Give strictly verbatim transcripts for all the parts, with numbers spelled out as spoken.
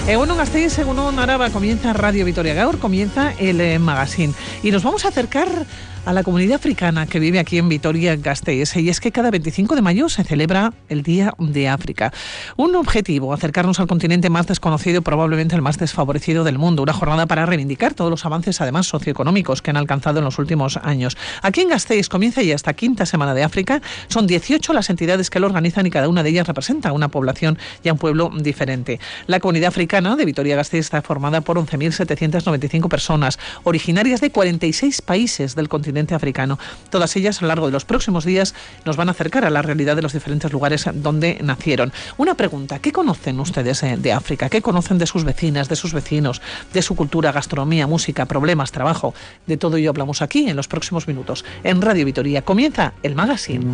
Egunon Gasteiz, Egunon Araba, comienza Radio Vitoria Gaur, comienza el eh, magazine. Y nos vamos a acercar a la comunidad africana que vive aquí en Vitoria-Gasteiz. Y es que cada veinticinco de mayo se celebra el Día de África. Un objetivo, acercarnos al continente más desconocido y probablemente el más desfavorecido del mundo. Una jornada para reivindicar todos los avances, además socioeconómicos, que han alcanzado en los últimos años. Aquí en Gasteiz comienza ya esta quinta semana de África. Son dieciocho las entidades que lo organizan y cada una de ellas representa una población y un pueblo diferente. La comunidad africana de Vitoria-Gasteiz está formada por once mil setecientas noventa y cinco personas, originarias de cuarenta y seis países del continente africano. Todas ellas, a lo largo de los próximos días, nos van a acercar a la realidad de los diferentes lugares donde nacieron. Una pregunta: ¿qué conocen ustedes de África? ¿Qué conocen de sus vecinas, de sus vecinos, de su cultura, gastronomía, música, problemas, trabajo? De todo ello hablamos aquí en los próximos minutos. En Radio Vitoria comienza el magazine.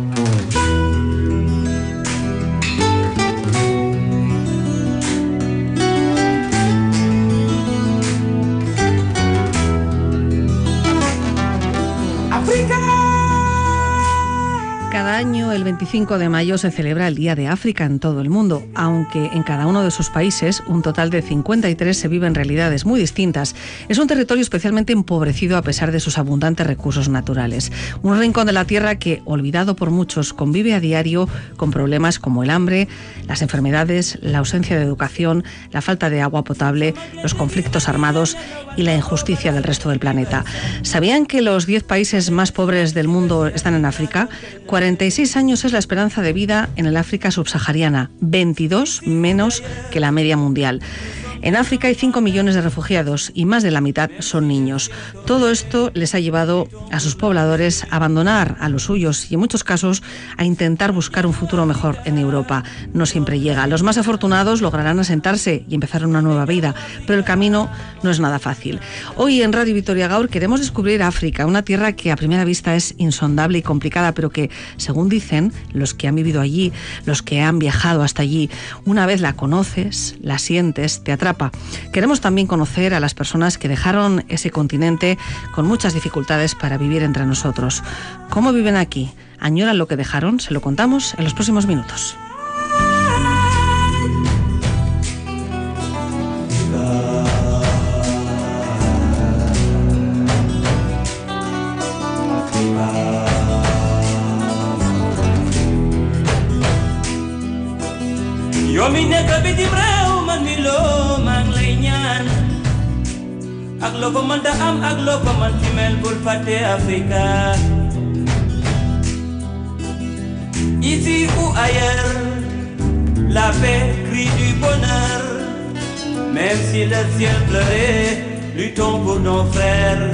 Cada año, el veinticinco de mayo, se celebra el Día de África en todo el mundo, aunque en cada uno de sus países, un total de cincuenta y tres, se viven realidades muy distintas. Es un territorio especialmente empobrecido a pesar de sus abundantes recursos naturales. Un rincón de la tierra que, olvidado por muchos, convive a diario con problemas como el hambre, las enfermedades, la ausencia de educación, la falta de agua potable, los conflictos armados y la injusticia del resto del planeta. ¿Sabían que los diez países más pobres del mundo están en África? cuarenta y seis años es la esperanza de vida en el África subsahariana, veintidós menos que la media mundial. En África hay cinco millones de refugiados y más de la mitad son niños. Todo esto les ha llevado a sus pobladores a abandonar a los suyos y en muchos casos a intentar buscar un futuro mejor en Europa. No siempre llega. Los más afortunados lograrán asentarse y empezar una nueva vida, pero el camino no es nada fácil. Hoy en Radio Vitoria Gaur queremos descubrir África, una tierra que a primera vista es insondable y complicada, pero que, según dicen los que han vivido allí, los que han viajado hasta allí, una vez la conoces, la sientes, te atrapa. Queremos también conocer a las personas que dejaron ese continente con muchas dificultades para vivir entre nosotros. ¿Cómo viven aquí? ¿Añoran lo que dejaron? Se lo contamos en los próximos minutos. Ak lo ko mën da am ak lo ko mën ci mel bul fàtte Africa. Ici ou ailleurs, la paix crie du bonheur. Même si le ciel pleurait, luttons pour nos frères.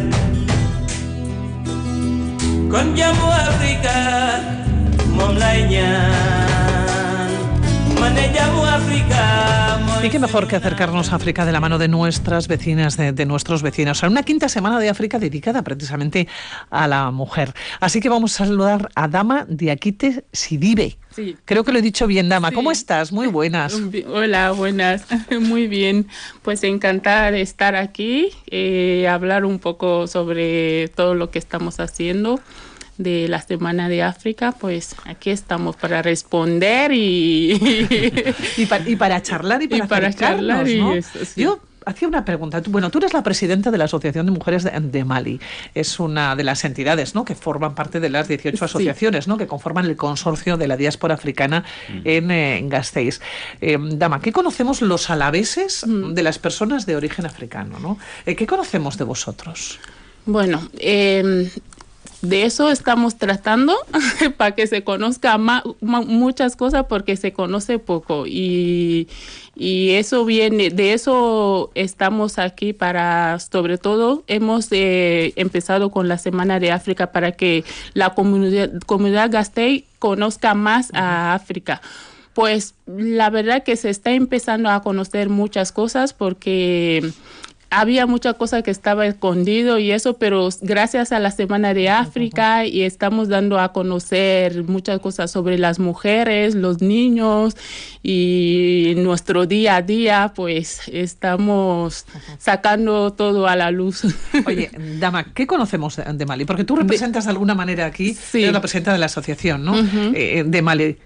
Kon jàmmu Africa moom lay ñaan. Ma ne jàmmu Africa. Y qué mejor que acercarnos a África de la mano de nuestras vecinas, de, de nuestros vecinos. Una quinta semana de África dedicada precisamente a la mujer. Así que vamos a saludar a Dama Diakite Sidibe. Sí. Creo que lo he dicho bien, Dama. Sí. ¿Cómo estás? Muy buenas. Hola, buenas. Muy bien. Pues encantada de estar aquí, eh, hablar un poco sobre todo lo que estamos haciendo de la Semana de África. Pues aquí estamos para responder y y, para, y para charlar y para, y para charlar, ¿no? Y eso, sí. Yo hacía una pregunta. Bueno, tú eres la presidenta de la Asociación de Mujeres de, de Mali. Es una de las entidades, ¿no?, que forman parte de las dieciocho asociaciones, sí, ¿no?, que conforman el consorcio de la diáspora africana mm. en, eh, en Gasteiz. Eh, Dama, ¿qué conocemos los alaveses mm. de las personas de origen africano, ¿no? Eh, ¿Qué conocemos de vosotros? Bueno, eh... de eso estamos tratando para que se conozca ma, ma, muchas cosas, porque se conoce poco y, y eso viene, de eso estamos aquí para, sobre todo hemos eh, empezado con la Semana de África para que la comunidad, comunidad Gasteiz conozca más a África. Pues la verdad que se está empezando a conocer muchas cosas porque había mucha cosa que estaba escondido y eso, pero gracias a la Semana de África y estamos dando a conocer muchas cosas sobre las mujeres, los niños y nuestro día a día, pues estamos sacando todo a la luz. Oye, Dama, ¿qué conocemos de Mali? Porque tú representas de alguna manera aquí, sí, eres la presidenta de la asociación, ¿no? Uh-huh. eh, de Mali.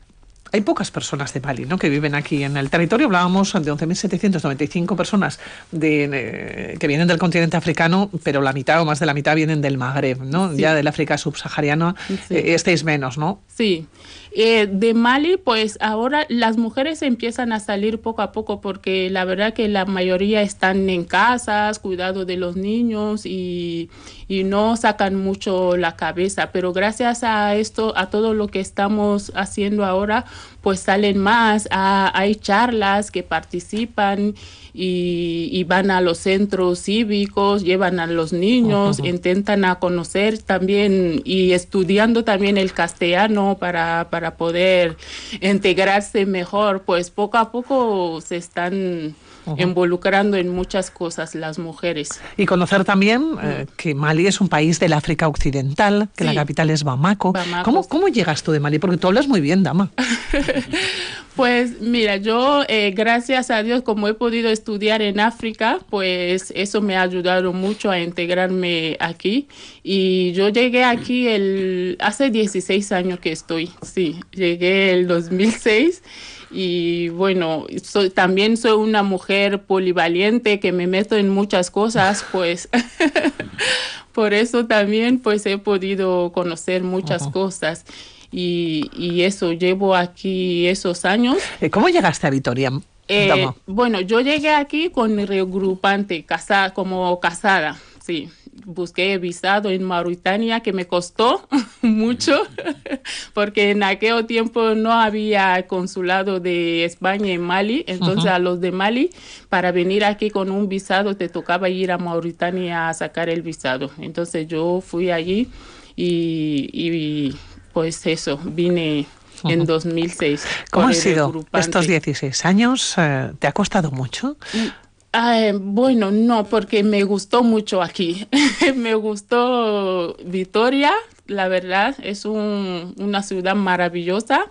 hay pocas personas de Mali, ¿no?, que viven aquí en el territorio. Hablábamos de once mil setecientas noventa y cinco personas de, eh, que vienen del continente africano, pero la mitad o más de la mitad vienen del Magreb, ¿no? Sí. Ya del África subsahariana, sí. eh, estáis menos, ¿no? Sí. Eh, de Mali, pues ahora las mujeres empiezan a salir poco a poco porque la verdad que la mayoría están en casas, cuidado de los niños y, y no sacan mucho la cabeza. Pero gracias a esto, a todo lo que estamos haciendo ahora, pues salen más. A, hay charlas que participan y, y van a los centros cívicos, llevan a los niños, uh-huh. intentan a conocer también y estudiando también el castellano para, para poder integrarse mejor. Pues poco a poco se están uh-huh. involucrando en muchas cosas las mujeres. Y conocer también eh, que Mali es un país del África Occidental, que sí. la capital es Bamako. Bamako. ¿Cómo, ¿Cómo llegas tú de Mali? Porque tú hablas muy bien, dama. Pues mira, yo eh, gracias a Dios, como he podido estudiar en África, pues eso me ha ayudado mucho a integrarme aquí. Y yo llegué aquí el hace dieciséis años que estoy, sí, llegué el dos mil seis. Y bueno, soy, también soy una mujer polivalente que me meto en muchas cosas, pues por eso también pues he podido conocer muchas uh-huh. cosas. Y, y eso, llevo aquí esos años. ¿Cómo llegaste a Vitoria? Eh, bueno, yo llegué aquí con mi reagrupante, casa, como casada, sí. Busqué visado en Mauritania, que me costó mucho, porque en aquel tiempo no había consulado de España en Mali. Entonces, uh-huh. a los de Mali, para venir aquí con un visado, te tocaba ir a Mauritania a sacar el visado. Entonces, yo fui allí y... y pues eso, vine uh-huh. en dos mil seis. ¿Cómo han sido estos dieciséis años? ¿Te ha costado mucho? Eh, bueno, no, porque me gustó mucho aquí. Me gustó Vitoria, la verdad, es un, una ciudad maravillosa.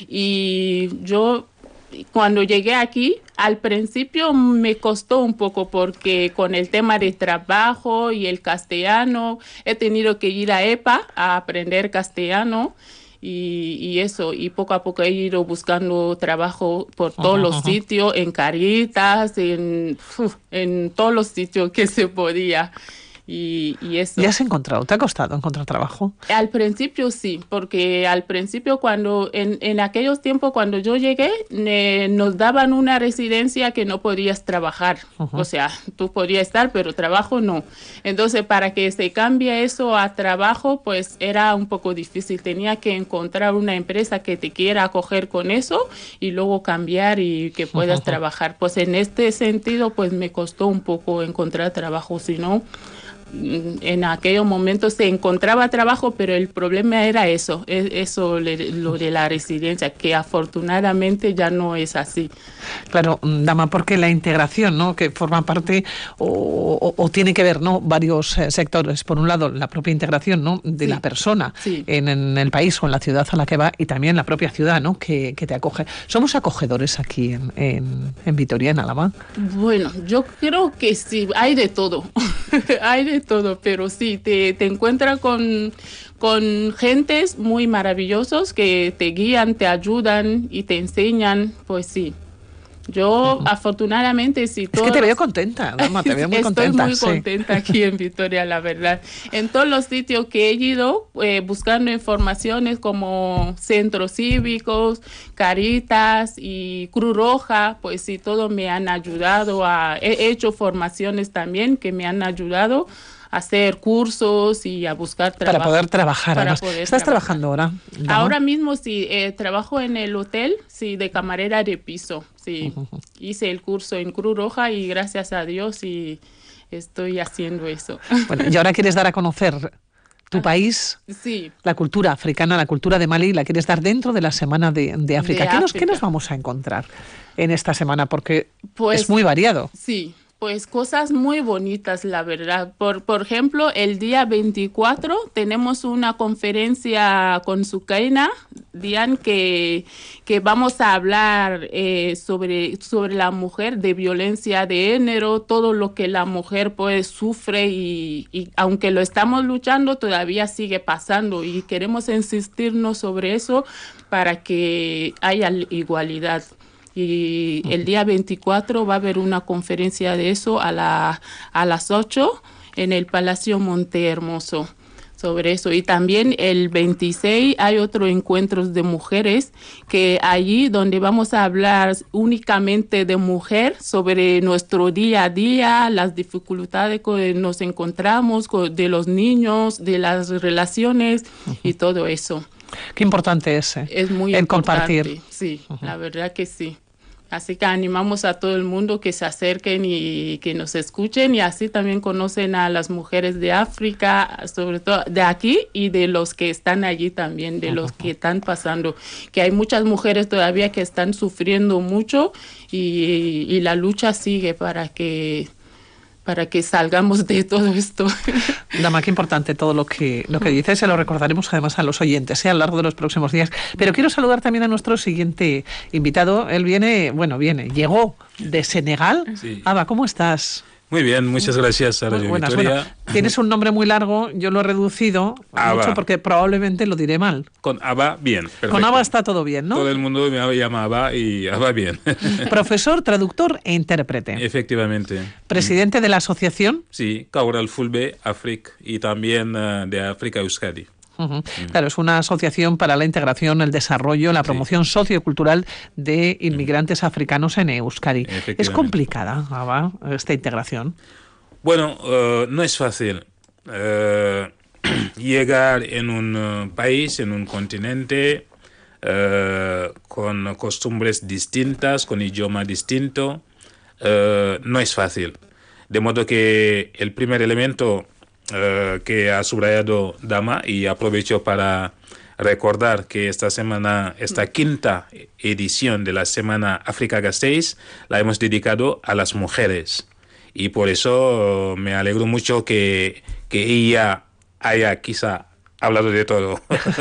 Y yo, cuando llegué aquí, al principio me costó un poco porque con el tema de trabajo y el castellano, he tenido que ir a E P A a aprender castellano y, y eso, y poco a poco he ido buscando trabajo por todos ajá, los ajá. sitios, en Caritas, en, uf, en todos los sitios que se podía. Y, y eso. ¿Ya has encontrado? ¿Te ha costado encontrar trabajo? Al principio sí, porque al principio cuando en, en aquellos tiempos cuando yo llegué ne, nos daban una residencia que no podías trabajar, uh-huh. o sea, tú podías estar pero trabajo no. Entonces para que se cambie eso a trabajo pues era un poco difícil, tenía que encontrar una empresa que te quiera acoger con eso y luego cambiar y que puedas uh-huh. trabajar. Pues en este sentido pues me costó un poco encontrar trabajo, si no en aquellos momentos se encontraba trabajo, pero el problema era eso, eso lo de la residencia, que afortunadamente ya no es así. Claro, dama, porque la integración, ¿no?, que forma parte o, o, o tiene que ver, ¿no?, varios eh, sectores. Por un lado, la propia integración, ¿no?, de sí. la persona sí. en, en el país o en la ciudad a la que va, y también la propia ciudad, ¿no?, que, que te acoge. ¿Somos acogedores aquí en, en, en Vitoria, en Álava? Bueno, yo creo que sí, hay de todo, hay de todo, pero sí, te, te encuentras con, con gentes muy maravillosos que te guían, te ayudan y te enseñan, pues sí. Yo, uh-huh. afortunadamente, sí. Todos... Es que te veo contenta, Dama, te veo muy Estoy contenta. Estoy muy sí. contenta aquí en Vitoria, la verdad. En todos los sitios que he ido, eh, buscando informaciones como centros cívicos, Caritas y Cruz Roja, pues sí, todos me han ayudado. A, he hecho formaciones también que me han ayudado a hacer cursos y a buscar trabajo. Para poder trabajar. Para poder ¿Estás trabajar. trabajando ahora? ¿No? Ahora mismo sí, eh, trabajo en el hotel, sí, de camarera de piso. Sí, uh-huh. hice el curso en Cruz Roja y gracias a Dios y estoy haciendo eso. Bueno, y ahora quieres dar a conocer tu país, sí. la cultura africana, la cultura de Mali, la quieres dar dentro de la Semana de, de África. De ¿Qué, África. Nos, ¿Qué nos vamos a encontrar en esta semana? Porque pues, es muy variado. Sí. Pues cosas muy bonitas, la verdad. Por, por ejemplo, el día veinticuatro tenemos una conferencia con Sukaina, Dian, que, que vamos a hablar eh, sobre, sobre la mujer, de violencia de género, todo lo que la mujer pues sufre y, y aunque lo estamos luchando, todavía sigue pasando y queremos insistirnos sobre eso para que haya igualdad. Y el día veinticuatro va a haber una conferencia de eso a, la, a las ocho en el Palacio Montehermoso sobre eso. Y también el veintiséis hay otro encuentro de mujeres que allí donde vamos a hablar únicamente de mujer sobre nuestro día a día, las dificultades que nos encontramos con, de los niños, de las relaciones uh-huh. y todo eso. Qué importante es, eh, es muy el importante, compartir. Sí, uh-huh. la verdad que sí. Así que animamos a todo el mundo que se acerquen y que nos escuchen y así también conocen a las mujeres de África, sobre todo de aquí y de los que están allí también, de los que están pasando. Que hay muchas mujeres todavía que están sufriendo mucho y, y la lucha sigue para que... para que salgamos de todo esto. Dama, qué importante todo lo que lo que dices, se lo recordaremos además a los oyentes, ¿eh? a lo largo de los próximos días. Pero quiero saludar también a nuestro siguiente invitado. Él viene, bueno, viene, llegó de Senegal. Sí. Aba, ¿cómo estás? Muy bien, muchas gracias a Radio Buenas, Vitoria. Bueno, tienes un nombre muy largo, yo lo he reducido Aba. mucho porque probablemente lo diré mal. Con Aba, bien. Perfecto. Con Aba está todo bien, ¿no? Todo el mundo me llama Aba y Aba bien. Profesor, traductor e intérprete. Efectivamente. Presidente de la asociación. Sí, Cabral Fulbe, Afrique, y también uh, de África Euskadi. Uh-huh. Mm. Claro, es una asociación para la integración, el desarrollo, la promoción sí. sociocultural de inmigrantes mm. africanos en Euskadi. ¿Es complicada, Aba, esta integración? Bueno, uh, no es fácil. Uh, llegar en un uh, país, en un continente, uh, con costumbres distintas, con idioma distinto, uh, no es fácil. De modo que el primer elemento Uh, que ha subrayado Dama, y aprovecho para recordar que esta semana, esta quinta edición de la Semana África Gasteiz, la hemos dedicado a las mujeres. Y por eso uh, me alegro mucho que, que ella haya quizá hablado de todo.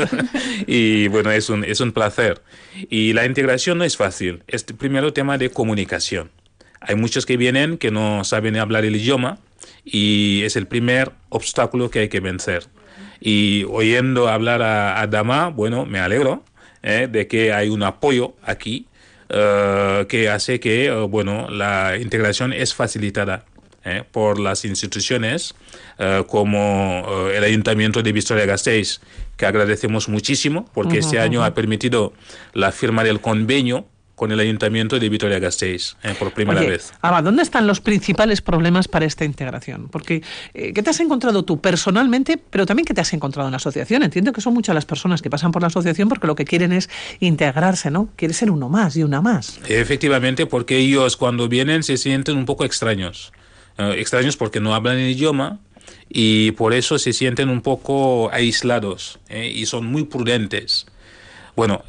Y bueno, es un, es un placer. Y la integración no es fácil. Es el primer tema de comunicación. Hay muchos que vienen que no saben hablar el idioma, y es el primer obstáculo que hay que vencer. Y oyendo hablar a, a Dama, bueno, me alegro eh, de que hay un apoyo aquí uh, que hace que, uh, bueno, la integración es facilitada eh, por las instituciones uh, como uh, el Ayuntamiento de Vitoria-Gasteiz, que agradecemos muchísimo porque uh-huh, este año uh-huh. ha permitido la firma del convenio con el Ayuntamiento de Vitoria-Gasteiz, eh, por primera Oye, vez. Aba, ¿dónde están los principales problemas para esta integración? Porque, eh, ¿qué te has encontrado tú personalmente, pero también qué te has encontrado en la asociación? Entiendo que son muchas las personas que pasan por la asociación porque lo que quieren es integrarse, ¿no? Quieren ser uno más y una más. Efectivamente, porque ellos cuando vienen se sienten un poco extraños. Eh, extraños porque no hablan el idioma y por eso se sienten un poco aislados eh, y son muy prudentes. Bueno,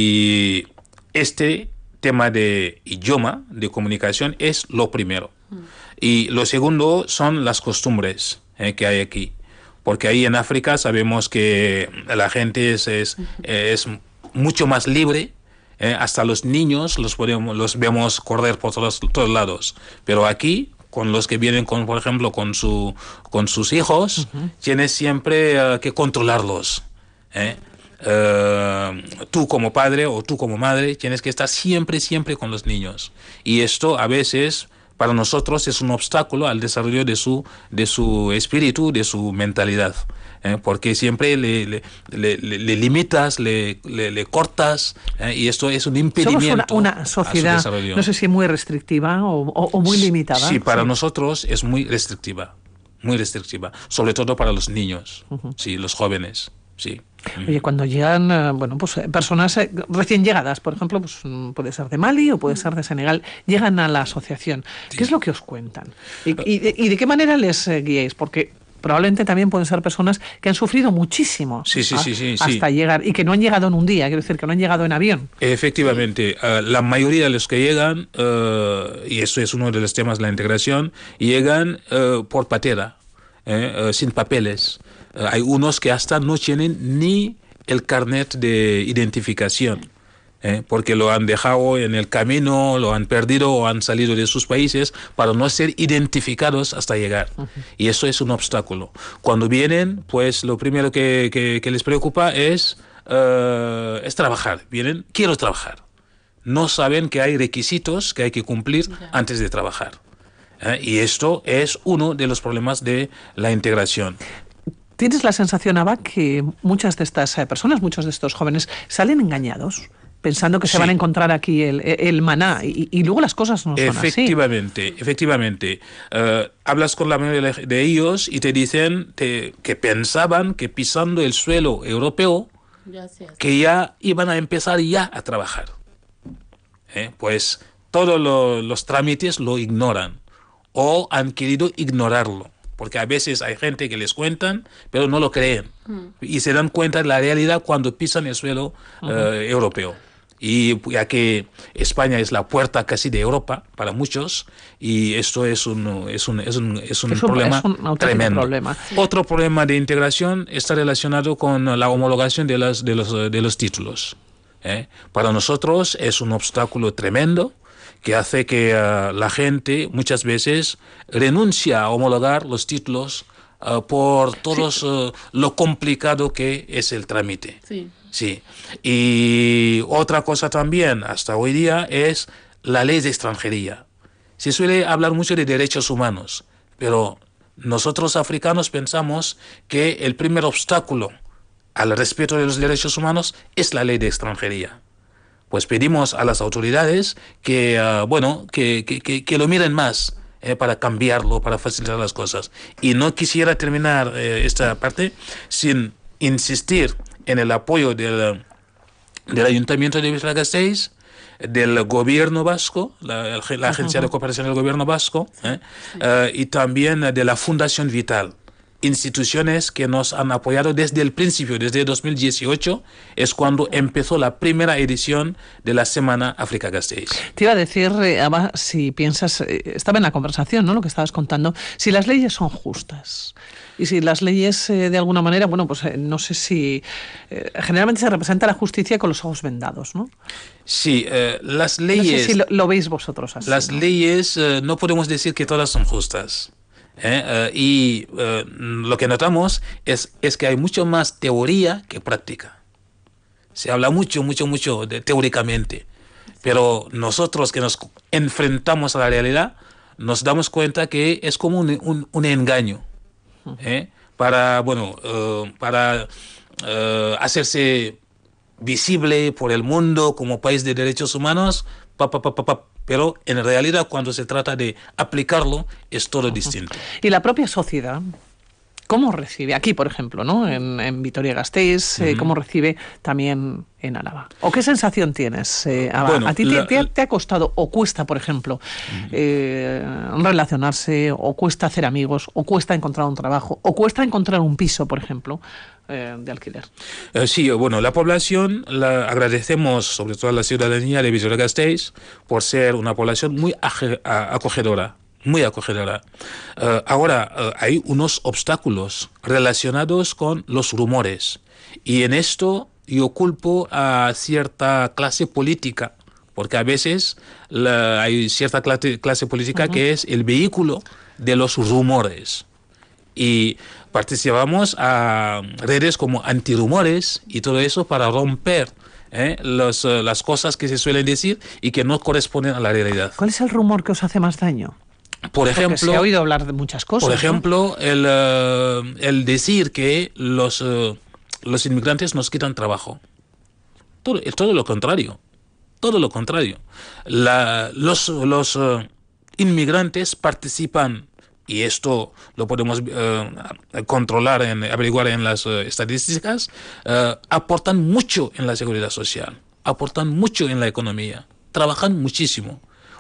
y este tema de idioma, de comunicación, es lo primero. Mm. Y lo segundo son las costumbres eh, que hay aquí. Porque ahí en África sabemos que la gente es, es, uh-huh. es mucho más libre. Eh, hasta los niños los, podemos, los vemos correr por todos, todos lados. Pero aquí, con los que vienen, con, por ejemplo, con, su, con sus hijos, uh-huh. tienes siempre uh, que controlarlos. ¿eh? Uh, tú como padre o tú como madre tienes que estar siempre, siempre con los niños. Y esto a veces para nosotros es un obstáculo al desarrollo de su, de su espíritu, de su mentalidad. ¿eh? Porque siempre le, le, le, le limitas, le, le, le cortas, ¿eh? y esto es un impedimento. Somos una, una sociedad, no sé si muy restrictiva o, o, o muy limitada. Sí, para sí. nosotros es muy restrictiva, muy restrictiva, sobre todo para los niños, uh-huh. sí, los jóvenes. Sí. Oye, cuando llegan, bueno, pues personas recién llegadas, por ejemplo, pues puede ser de Mali o puede ser de Senegal, llegan a la asociación. Sí. ¿Qué es lo que os cuentan? ¿Y, y, de, y de qué manera les guiáis? Porque probablemente también pueden ser personas que han sufrido muchísimo sí, sí, a, sí, sí, hasta sí. llegar y que no han llegado en un día, quiero decir, que no han llegado en avión. Efectivamente, uh, la mayoría de los que llegan, uh, y eso es uno de los temas de la integración, llegan uh, por patera, eh, uh, sin papeles. Uh, hay unos que hasta no tienen ni el carnet de identificación. ¿Eh? Porque lo han dejado en el camino, lo han perdido o han salido de sus países para no ser identificados hasta llegar. Uh-huh. Y eso es un obstáculo. Cuando vienen, pues lo primero que, que, que les preocupa es, uh, es trabajar. Vienen, quiero trabajar. No saben que hay requisitos que hay que cumplir yeah. antes de trabajar. ¿Eh? Y esto es uno de los problemas de la integración. ¿Tienes la sensación, Aba, que muchas de estas personas, muchos de estos jóvenes, salen engañados? Pensando que se sí. van a encontrar aquí el, el maná y, y luego las cosas no son efectivamente, así. Efectivamente, uh, hablas con la mayoría de ellos y te dicen te, que pensaban que pisando el suelo europeo ya que ya iban a empezar ya a trabajar. ¿Eh? Pues todos lo, los trámites lo ignoran o han querido ignorarlo. Porque a veces hay gente que les cuentan, pero no lo creen. Mm. Y se dan cuenta de la realidad cuando pisan el suelo uh-huh. uh, europeo. Y ya que España es la puerta casi de Europa para muchos, y esto es un, es un, es un, es un, es un problema es un tremendo. Problema. Sí. Otro problema de integración está relacionado con la homologación de, las, de, los, de los títulos. ¿Eh? Para nosotros es un obstáculo tremendo, que hace que uh, la gente muchas veces renuncia a homologar los títulos uh, por todo sí. uh, lo complicado que es el trámite. Sí. Sí. Y otra cosa también hasta hoy día es la ley de extranjería. Se suele hablar mucho de derechos humanos, pero nosotros africanos pensamos que el primer obstáculo al respeto de los derechos humanos es la ley de extranjería. Pues pedimos a las autoridades que, uh, bueno, que, que, que, que lo miren más eh, para cambiarlo, para facilitar las cosas. Y no quisiera terminar eh, esta parte sin insistir en el apoyo del, del Ayuntamiento de Vitoria-Gasteiz, del Gobierno Vasco, la, la Agencia de Cooperación del Gobierno Vasco, eh, sí. uh, y también de la Fundación Vital. Instituciones que nos han apoyado desde el principio, desde dos mil dieciocho, es cuando empezó la primera edición de la Semana África-Gasteiz. Te iba a decir, Aba, si piensas, estaba en la conversación, ¿no?, lo que estabas contando, si las leyes son justas y si las leyes, eh, de alguna manera, bueno, pues eh, no sé si... Eh, generalmente se representa la justicia con los ojos vendados, ¿no? Sí, eh, las leyes... No sé si lo, lo veis vosotros así. Las ¿no? leyes, eh, no podemos decir que todas son justas. ¿Eh? Uh, y uh, lo que notamos es, es que hay mucho más teoría que práctica. Se habla mucho, mucho, mucho de, teóricamente, pero nosotros que nos enfrentamos a la realidad nos damos cuenta que es como un, un, un engaño, ¿eh? para, bueno, uh, para uh, hacerse visible por el mundo como país de derechos humanos, pa, pa, pa, pa, pa, pero en realidad cuando se trata de aplicarlo es todo distinto. Y la propia sociedad, ¿cómo recibe? Aquí, por ejemplo, ¿no?, en, en Vitoria-Gasteiz, eh, uh-huh. ¿cómo recibe también en Álava? ¿O qué sensación tienes, eh, Aba? Bueno, ¿A ti la, te, te, te ha costado o cuesta, por ejemplo, uh-huh. eh, relacionarse, o cuesta hacer amigos, o cuesta encontrar un trabajo, o cuesta encontrar un piso, por ejemplo, eh, de alquiler? Uh, sí, bueno, la población, la agradecemos sobre todo a la ciudadanía de Vitoria-Gasteiz por ser una población muy acogedora. Muy acogedora. Uh, ahora, uh, hay unos obstáculos relacionados con los rumores. Y en esto yo culpo a cierta clase política, porque a veces la, hay cierta clase, clase política uh-huh. que es el vehículo de los rumores. Y participamos a redes como antirrumores y todo eso para romper ¿eh? Los, uh, las cosas que se suelen decir y que no corresponden a la realidad. ¿Cuál es el rumor que os hace más daño? Por ejemplo, porque se ha oído hablar de muchas cosas. Por ejemplo, ¿no? el, uh, el decir que los, uh, los inmigrantes nos quitan trabajo. Todo, todo lo contrario. Todo lo contrario. La, los los uh, inmigrantes participan, y esto lo podemos uh, controlar, en, averiguar en las uh, estadísticas, uh, aportan mucho en la seguridad social, aportan mucho en la economía, trabajan muchísimo.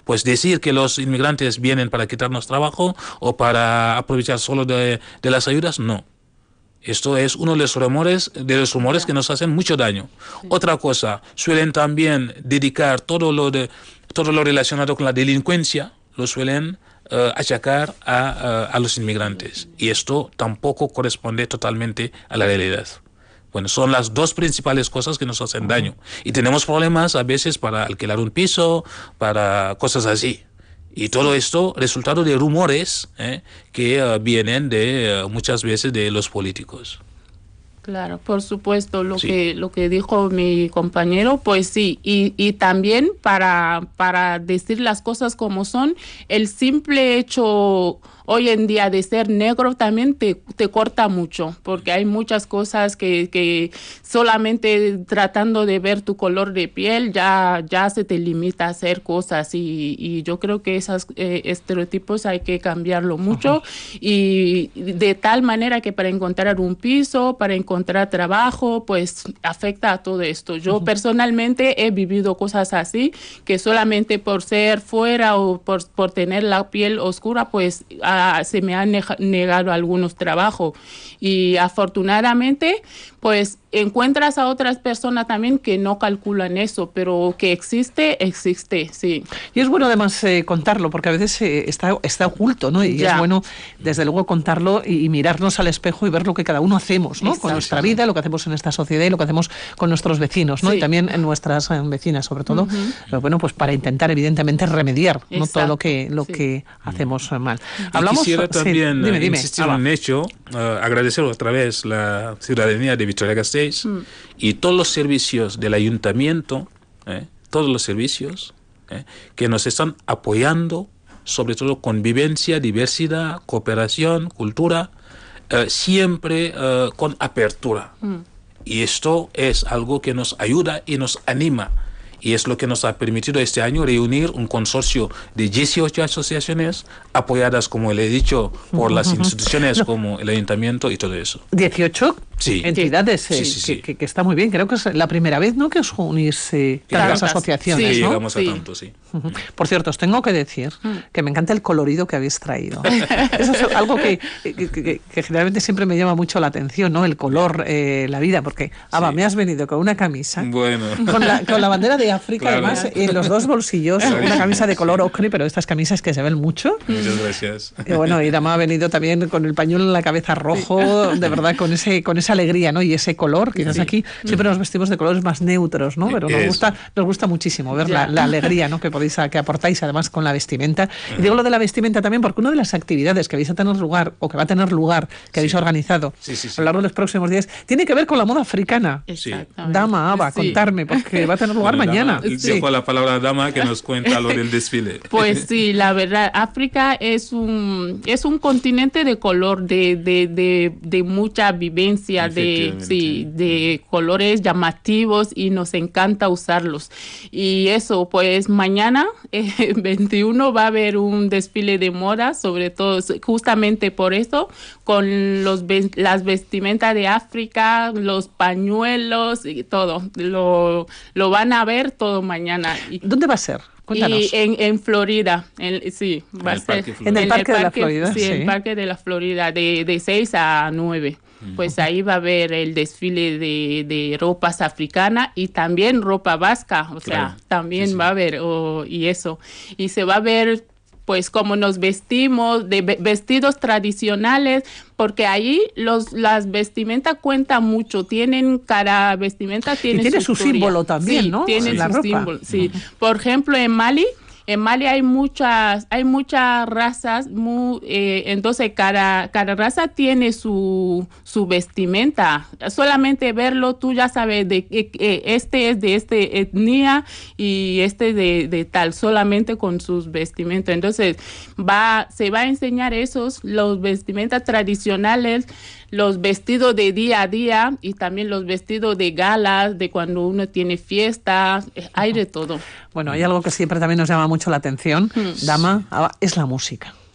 pues decir que los inmigrantes vienen para quitarnos trabajo o para aprovechar solo de, de las ayudas, no. Esto es uno de los rumores, de los rumores que nos hacen mucho daño. Sí. Otra cosa, suelen también dedicar todo lo, de, todo lo relacionado con la delincuencia, lo suelen uh, achacar a, uh, a los inmigrantes. Y esto tampoco corresponde totalmente a la realidad. Bueno, son las dos principales cosas que nos hacen daño. Y tenemos problemas a veces para alquilar un piso, para cosas así. Y todo esto resultado de rumores eh, que uh, vienen de uh, muchas veces de los políticos. Claro, por supuesto, lo sí. que lo que dijo mi compañero, pues sí, y, y también para, para decir las cosas como son, el simple hecho hoy en día de ser negro también te, te corta mucho, porque hay muchas cosas que, que solamente tratando de ver tu color de piel ya, ya se te limita a hacer cosas y, y yo creo que esos eh, estereotipos hay que cambiarlo mucho. Ajá. Y de tal manera que para encontrar un piso, para encontrar trabajo, pues afecta a todo esto. Yo uh-huh. personalmente he vivido cosas así, que solamente por ser fuera o por, por tener la piel oscura, pues a, se me han negado algunos trabajos y afortunadamente pues encuentras a otras personas también que no calculan eso, pero que existe, existe, sí. Y es bueno además eh, contarlo, porque a veces eh, está, está oculto, ¿no? Y ya. Es bueno, desde luego, contarlo y, y mirarnos al espejo y ver lo que cada uno hacemos, ¿no? Exacto. Con nuestra vida, lo que hacemos en esta sociedad y lo que hacemos con nuestros vecinos, ¿no? Sí. Y también en nuestras eh, vecinas, sobre todo, uh-huh. pero bueno, pues para intentar, evidentemente, remediar, ¿no? Todo lo que, lo sí. que hacemos mal. Y Hablamos, quisiera también sí, dime, dime. insistir en un hecho, uh, agradecer otra vez la ciudadanía de Vitoria-Gasteiz mm. y todos los servicios del ayuntamiento, eh, todos los servicios eh, que nos están apoyando, sobre todo convivencia, diversidad, cooperación, cultura, eh, siempre eh, con apertura. Mm. Y esto es algo que nos ayuda y nos anima. Y es lo que nos ha permitido este año reunir un consorcio de dieciocho asociaciones apoyadas, como le he dicho, por las instituciones no. como el ayuntamiento y todo eso. ¿dieciocho? Sí. Entidades, eh, sí, sí, sí. Que, que, que está muy bien. Creo que es la primera vez, ¿no?, que os unís eh, tantas asociaciones, sí, ¿no? llegamos sí. a tanto, sí. Uh-huh. Por cierto, os tengo que decir que me encanta el colorido que habéis traído. Eso es algo que, que, que, que generalmente siempre me llama mucho la atención, ¿no? El color, eh, la vida, porque, Aba, sí. me has venido con una camisa, bueno. con, la, con la bandera de África, claro. además, en los dos bolsillos, claro. una camisa de color ocre, pero estas camisas que se ven mucho. Muchas gracias. Y bueno, y Dama ha venido también con el pañuelo en la cabeza rojo, sí. de verdad, con ese con esa alegría, ¿no? Y ese color, quizás sí. aquí siempre nos vestimos de colores más neutros, ¿no? Pero nos gusta, nos gusta muchísimo ver la, la alegría, ¿no?, que podéis, que aportáis además con la vestimenta. Y digo lo de la vestimenta también porque una de las actividades que vais a tener lugar, o que va a tener lugar, que habéis sí. organizado sí, sí, sí. a lo largo de los próximos días, tiene que ver con la moda africana. Sí. Dama, Aba, sí. contarme, porque va a tener lugar bueno, mañana. Dama, sí. Dejo la palabra a Dama que nos cuenta lo del desfile. Pues sí, la verdad, África es un es un continente de color, de, de, de, de mucha vivencia, de, sí, de colores llamativos y nos encanta usarlos. Y eso, pues mañana, eh, veintiuno, va a haber un desfile de moda, sobre todo, justamente por eso, con los las vestimentas de África, los pañuelos y todo. Lo, lo van a ver todo mañana. ¿Dónde va a ser? Cuéntanos. Y en, en Florida, en, sí, va en a ser. En el Parque en de la Florida. Sí, sí, en el Parque de la Florida, de, de seis a nueve. Pues ahí va a haber el desfile de, de ropas africanas y también ropa vasca, o sea, claro. también sí, sí. va a haber, oh, y eso. Y se va a ver, pues, cómo nos vestimos, de vestidos tradicionales, porque ahí los las vestimentas cuentan mucho, tienen cada vestimenta tiene, y tiene su, su símbolo también, sí, ¿no? Tiene la su ropa. símbolo, sí. Uh-huh. Por ejemplo, en Mali, En Mali hay muchas, hay muchas razas, muy, eh, entonces cada, cada raza tiene su, su vestimenta. Solamente verlo tú ya sabes de que eh, este es de esta etnia y este de, de tal, solamente con sus vestimentas. Entonces va, se va a enseñar esos, los vestimentas tradicionales, los vestidos de día a día y también los vestidos de galas, de cuando uno tiene fiesta, hay de todo. Bueno, hay algo que siempre también nos llama mucho la atención, mm. Dama, es la música.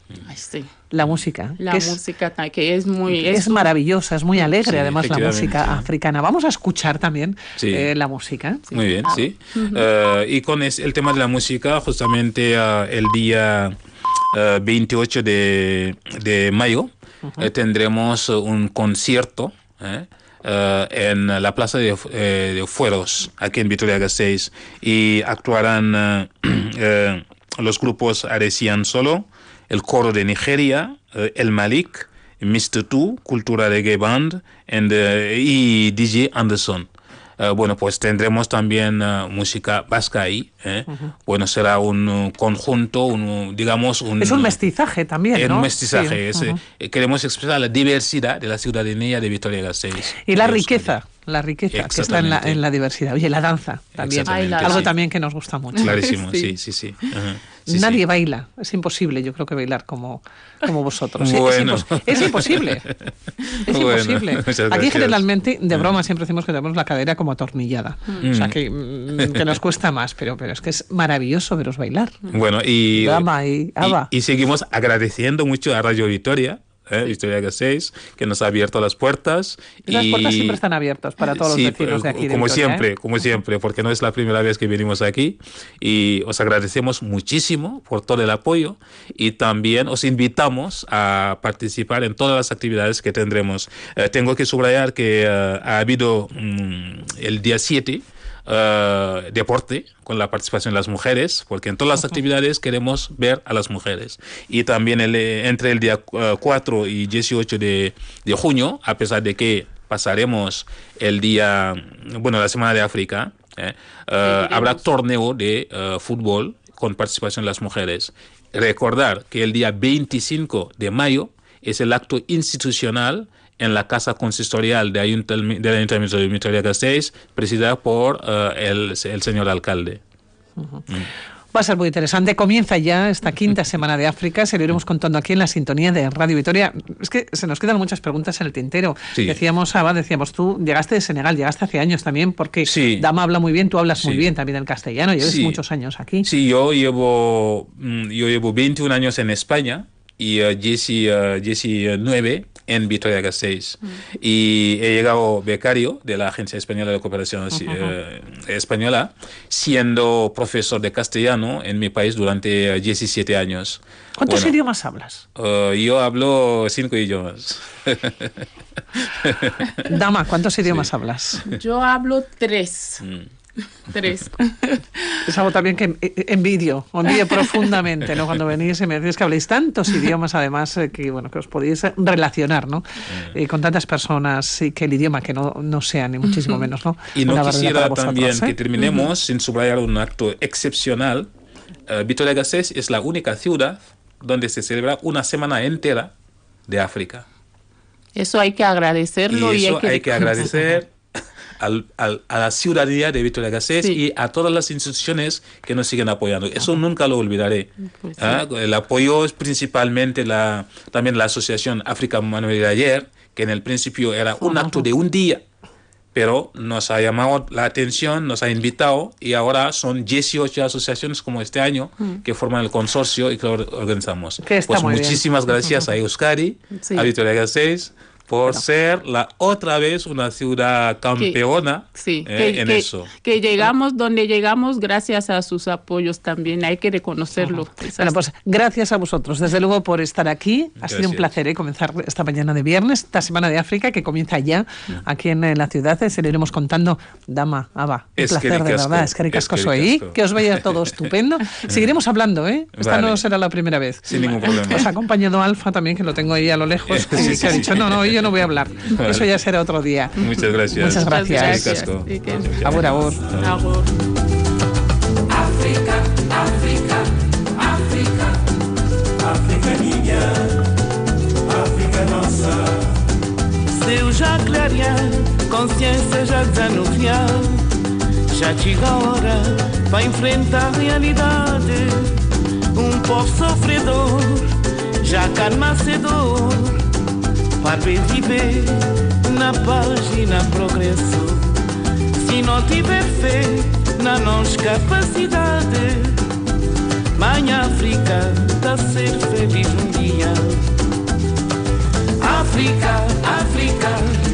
Ay, sí. La música. La que es, música que es muy... es, es maravillosa, es muy alegre, sí, además, la música sí. africana. Vamos a escuchar también sí. eh, la música. Sí. Muy bien, sí. Uh-huh. uh, y con es, el tema de la música, justamente uh, el día uh, veintiocho de, de mayo uh-huh. eh, tendremos un concierto eh, uh, en la Plaza de, eh, de Fueros, aquí en Vitoria-Gasteiz, y actuarán uh, uh, los grupos Aresian Solo, el Coro de Nigeria, uh, El Malik, mister Two, Cultura Reggae Band and, uh, y D J Anderson. Uh, bueno, pues tendremos también uh, música vasca ahí. ¿eh? Uh-huh. Bueno, será un uh, conjunto, un, digamos... Un, es un mestizaje también, es ¿no? Un mestizaje. Sí. Es, uh-huh. eh, queremos expresar la diversidad de la ciudadanía de Vitoria-Gasteiz. Y la riqueza, la riqueza que está en la, en la diversidad. Oye, la danza también. Ay, la algo sí. también que nos gusta mucho. Clarísimo, sí, sí, sí, sí. Uh-huh. Sí, Nadie sí. baila, es imposible, yo creo que bailar como, como vosotros. Bueno. Es, impos- es imposible. Es Bueno, imposible. muchas Aquí gracias. generalmente, de broma, siempre decimos que tenemos la cadera como atornillada. Mm. O sea, que, que nos cuesta más, pero, pero es que es maravilloso veros bailar. Bueno, y, Dama y Ava. y, y seguimos agradeciendo mucho a Radio Vitoria. ¿Eh? Vitoria-Gasteiz, que nos ha abierto las puertas. Y las y... puertas siempre están abiertas para todos sí, los vecinos de aquí. De como Vitoria, siempre, ¿eh? como siempre, porque no es la primera vez que venimos aquí y os agradecemos muchísimo por todo el apoyo y también os invitamos a participar en todas las actividades que tendremos. Eh, tengo que subrayar que uh, ha habido um, el día siete Uh, deporte con la participación de las mujeres, porque en todas las actividades queremos ver a las mujeres. Y también el, entre el día uh, cuatro y dieciocho de, de junio, a pesar de que pasaremos el día, bueno, la Semana de África, eh, uh, habrá torneo de uh, fútbol con participación de las mujeres. Recordar que el día veinticinco de mayo es el acto institucional en la Casa Consistorial de Ayuntamiento, del Ayuntamiento de Vitoria-Gasteiz, presidida por uh, el, el señor alcalde. Uh-huh. Mm. Va a ser muy interesante. Comienza ya esta quinta semana de África. Se lo iremos contando aquí en la sintonía de Radio Vitoria. Es que se nos quedan muchas preguntas en el tintero. Sí. Decíamos, Ava, decíamos, tú llegaste de Senegal, llegaste hace años también, porque sí. Dama habla muy bien, tú hablas sí. muy bien también el castellano. Llevas sí. muchos años aquí. Sí, yo llevo, yo llevo veintiún años en España y uh, Jessy, uh, Jessy nueve en Vitoria-Gasteiz. Mm. Y he llegado becario de la Agencia Española de Cooperación uh-huh. eh, Española, siendo profesor de castellano en mi país durante uh, diecisiete años. ¿Cuántos bueno, idiomas hablas? Uh, yo hablo cinco idiomas. Dama, ¿cuántos idiomas sí. hablas? Yo hablo tres. Mm. Tres. Es algo también que envidio, envidio profundamente, ¿no? Cuando venís y me decís que habléis tantos idiomas, además, eh, que bueno, que os podéis relacionar, ¿no? Mm. Eh, con tantas personas y que el idioma que no, no sea, ni muchísimo menos, ¿no? Y no Una quisiera también ¿eh? que terminemos mm-hmm. sin subrayar un acto excepcional. Uh, Vitoria-Gasteiz es la única ciudad donde se celebra una semana entera de África. Eso hay que agradecerlo. Y, y eso hay que, hay que agradecer al, al, a la ciudadanía de Vitoria-Gasteiz sí. y a todas las instituciones que nos siguen apoyando. Eso uh-huh. nunca lo olvidaré. Pues sí. ¿Ah? El apoyo es principalmente la, también la Asociación África Manuel de ayer, que en el principio era un uh-huh. acto de un día, pero nos ha llamado la atención, nos ha invitado y ahora son dieciocho asociaciones como este año uh-huh. que forman el consorcio y que lo organizamos. Que está pues muy muchísimas bien. gracias uh-huh. a Euskadi, sí. a Vitoria-Gasteiz, por bueno. ser la otra vez una ciudad campeona que, sí, eh, que, en que, eso. Que llegamos donde llegamos gracias a sus apoyos también, hay que reconocerlo. Uh-huh. Bueno, pues gracias a vosotros, desde luego, por estar aquí. Ha gracias. sido un placer ¿eh? comenzar esta mañana de viernes, esta Semana de África, que comienza ya uh-huh. aquí en, en la ciudad. Se lo iremos contando. Dama, Ava, un es placer de verdad. Es que ricasco soy. Que os vaya todo estupendo. Seguiremos hablando, ¿eh? Esta vale. no será la primera vez. Sin ningún problema. Os ha acompañado Alfa también, que lo tengo ahí a lo lejos, sí, y sí, que ha dicho, sí. no, no, yo no voy a hablar. Vale. Eso ya será otro día. Muchas gracias. Muchas gracias. Abur, abur. Abur. África, África, África, África minha, África nossa. Céu já clarear, consciência já desanuviar. Já chega a hora para enfrentar a realidade. Um povo sofredor, já calma cedor. Para viver na paz e na progresso. Se não tiver fé na nossa capacidade, Mãe África, tá ser feliz um dia. África,